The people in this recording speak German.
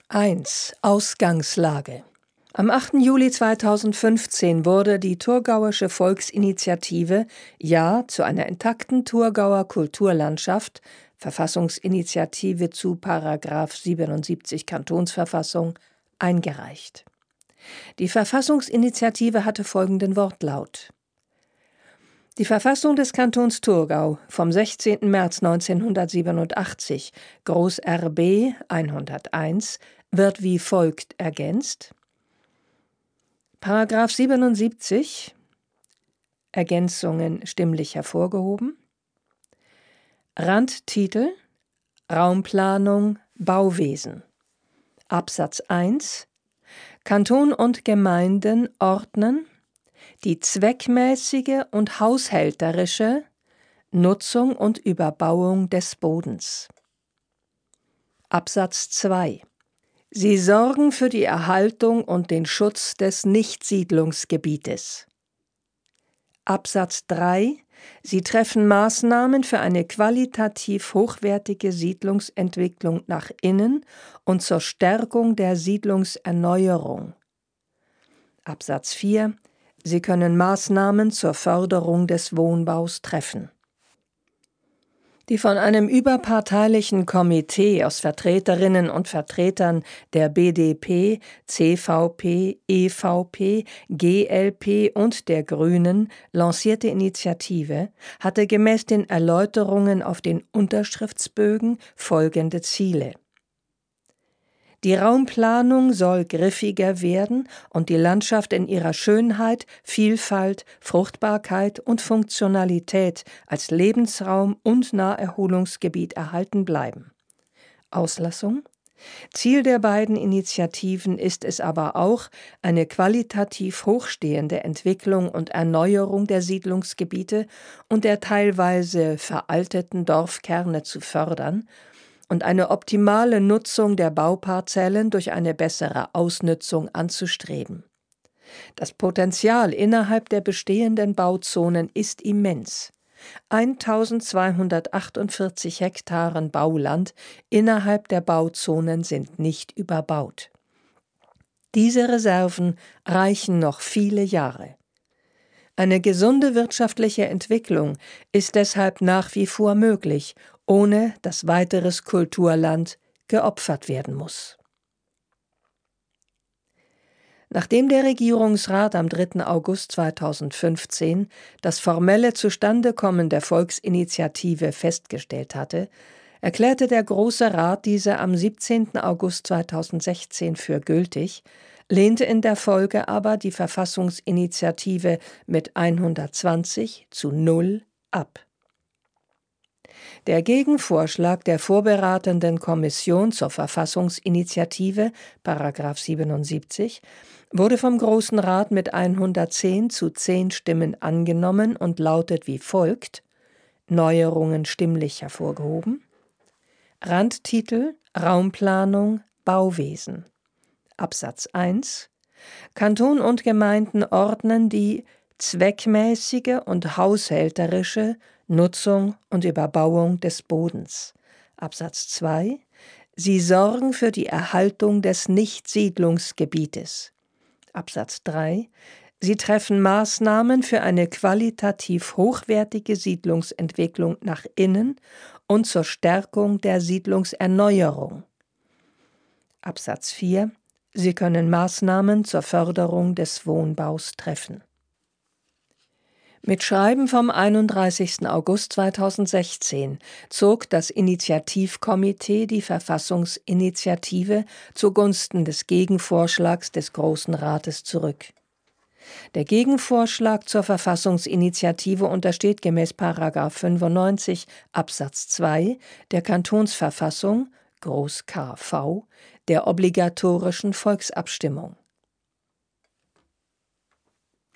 1. Ausgangslage. Am 8. Juli 2015 wurde die Thurgauische Volksinitiative Ja zu einer intakten Thurgauer Kulturlandschaft, Verfassungsinitiative zu § 77 Kantonsverfassung, eingereicht. Die Verfassungsinitiative hatte folgenden Wortlaut: Die Verfassung des Kantons Thurgau vom 16. März 1987, Groß RB 101, wird wie folgt ergänzt: § 77, Ergänzungen stimmlich hervorgehoben. Randtitel: Raumplanung, Bauwesen. Absatz 1: Kanton und Gemeinden ordnen die zweckmäßige und haushälterische Nutzung und Überbauung des Bodens. Absatz 2: Sie sorgen für die Erhaltung und den Schutz des Nichtsiedlungsgebietes. Absatz 3: Sie treffen Maßnahmen für eine qualitativ hochwertige Siedlungsentwicklung nach innen und zur Stärkung der Siedlungserneuerung. Absatz 4: Sie können Maßnahmen zur Förderung des Wohnbaus treffen. Die von einem überparteilichen Komitee aus Vertreterinnen und Vertretern der BDP, CVP, EVP, GLP und der Grünen lancierte Initiative hatte gemäß den Erläuterungen auf den Unterschriftsbögen folgende Ziele: Die Raumplanung soll griffiger werden und die Landschaft in ihrer Schönheit, Vielfalt, Fruchtbarkeit und Funktionalität als Lebensraum und Naherholungsgebiet erhalten bleiben. Auslassung: Ziel der beiden Initiativen ist es aber auch, eine qualitativ hochstehende Entwicklung und Erneuerung der Siedlungsgebiete und der teilweise veralteten Dorfkerne zu fördern und eine optimale Nutzung der Bauparzellen durch eine bessere Ausnützung anzustreben. Das Potenzial innerhalb der bestehenden Bauzonen ist immens. 1248 Hektaren Bauland innerhalb der Bauzonen sind nicht überbaut. Diese Reserven reichen noch viele Jahre. Eine gesunde wirtschaftliche Entwicklung ist deshalb nach wie vor möglich, ohne dass weiteres Kulturland geopfert werden muss. Nachdem der Regierungsrat am 3. August 2015 das formelle Zustandekommen der Volksinitiative festgestellt hatte, erklärte der Große Rat diese am 17. August 2016 für gültig, lehnte in der Folge aber die Verfassungsinitiative mit 120:0 ab. Der Gegenvorschlag der vorberatenden Kommission zur Verfassungsinitiative, § 77, wurde vom Großen Rat mit 110:10 Stimmen angenommen und lautet wie folgt: Neuerungen stimmlich hervorgehoben. Randtitel: Raumplanung, Bauwesen. Absatz 1: Kanton und Gemeinden ordnen die zweckmäßige und haushälterische Nutzung und Überbauung des Bodens. Absatz 2: Sie sorgen für die Erhaltung des Nichtsiedlungsgebietes. Absatz 3: Sie treffen Maßnahmen für eine qualitativ hochwertige Siedlungsentwicklung nach innen und zur Stärkung der Siedlungserneuerung. Absatz 4: Sie können Maßnahmen zur Förderung des Wohnbaus treffen. Mit Schreiben vom 31. August 2016 zog das Initiativkomitee die Verfassungsinitiative zugunsten des Gegenvorschlags des Großen Rates zurück. Der Gegenvorschlag zur Verfassungsinitiative untersteht gemäß § 95 Absatz 2 der Kantonsverfassung (Groß KV) der obligatorischen Volksabstimmung.